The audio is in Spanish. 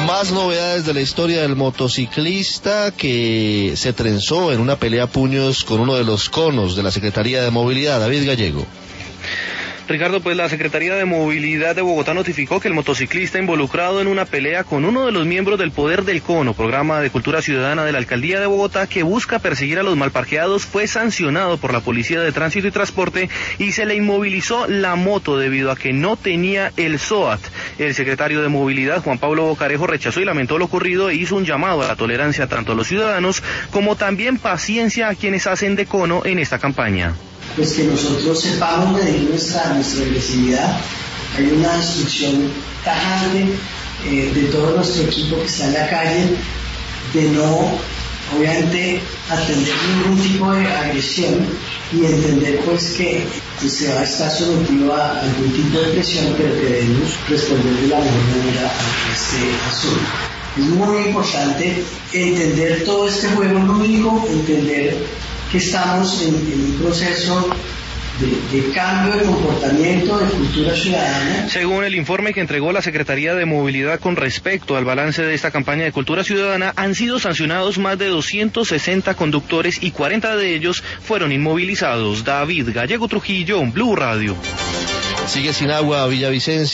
Más novedades de la historia del motociclista que se trenzó en una pelea a puños con uno de los conos de la Secretaría de Movilidad, David Gallego. Ricardo, pues la Secretaría de Movilidad de Bogotá notificó que el motociclista involucrado en una pelea con uno de los miembros del Poder del Cono, programa de cultura ciudadana de la Alcaldía de Bogotá, que busca perseguir a los malparqueados, fue sancionado por la Policía de Tránsito y Transporte y se le inmovilizó la moto debido a que no tenía el SOAT. El secretario de Movilidad, Juan Pablo Bocarejo, rechazó y lamentó lo ocurrido e hizo un llamado a la tolerancia tanto a los ciudadanos como también paciencia a quienes hacen de cono en esta campaña. Pues que nosotros sepamos medir nuestra agresividad. Hay una instrucción tajante de todo nuestro equipo que está en la calle de no, obviamente, atender ningún tipo de agresión y entender pues que se va a estar sometido a algún tipo de presión, pero que debemos responder de la mejor manera a este asunto. Es muy importante entender todo este juego lúdico, entender que estamos en un proceso de cambio de comportamiento, de cultura ciudadana. Según el informe que entregó la Secretaría de Movilidad con respecto al balance de esta campaña de cultura ciudadana, han sido sancionados más de 260 conductores y 40 de ellos fueron inmovilizados. David Gallego Trujillo, Blue Radio. Sigue sin agua Villavicencio.